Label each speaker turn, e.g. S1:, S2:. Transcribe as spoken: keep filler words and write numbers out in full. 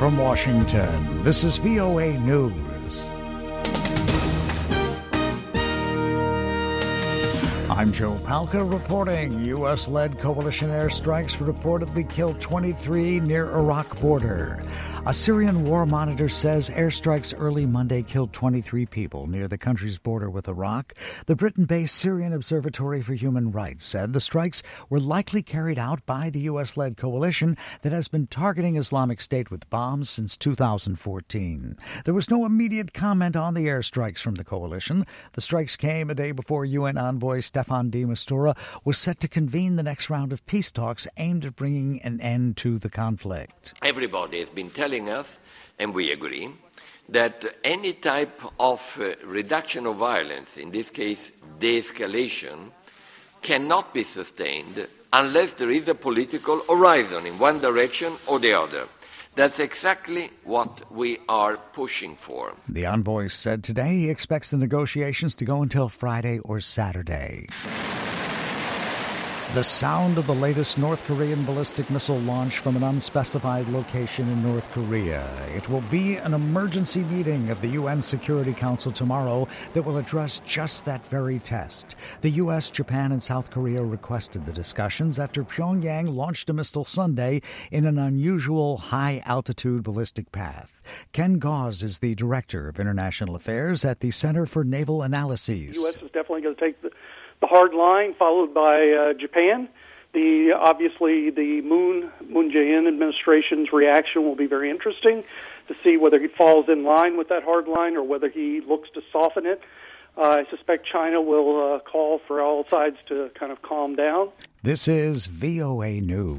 S1: from Washington, this is V O A News. I'm Joe Palca reporting. U S-led coalition airstrikes reportedly killed twenty-three near Iraq border. A Syrian war monitor says airstrikes early Monday killed twenty-three people near the country's border with Iraq. The Britain-based Syrian Observatory for Human Rights said the strikes were likely carried out by the U S-led coalition that has been targeting Islamic State with bombs since two thousand fourteen. There was no immediate comment on the airstrikes from the coalition. The strikes came a day before U N envoy Staffan de Mistura was set to convene the next round of peace talks aimed at bringing an end to the conflict.
S2: Everybody has been telling us, and we agree, that any type of uh, reduction of violence, in this case de-escalation, cannot be sustained unless there is a political horizon in one direction or the other. That's exactly what we are pushing for.
S1: The envoy said today he expects the negotiations to go until Friday or Saturday. The sound of the latest North Korean ballistic missile launch from an unspecified location in North Korea. It will be an emergency meeting of the U N Security Council tomorrow that will address just that very test. The U S, Japan, and South Korea requested the discussions after Pyongyang launched a missile Sunday in an unusual high-altitude ballistic path. Ken Gause is the Director of International Affairs at the Center for Naval Analyses.
S3: The U S is definitely going to take the The hard line, followed by uh, Japan. The obviously the Moon Moon Jae-in administration's reaction will be very interesting to see whether he falls in line with that hard line or whether he looks to soften it. Uh, I suspect China will uh, call for all sides to kind of calm down.
S1: This is V O A News.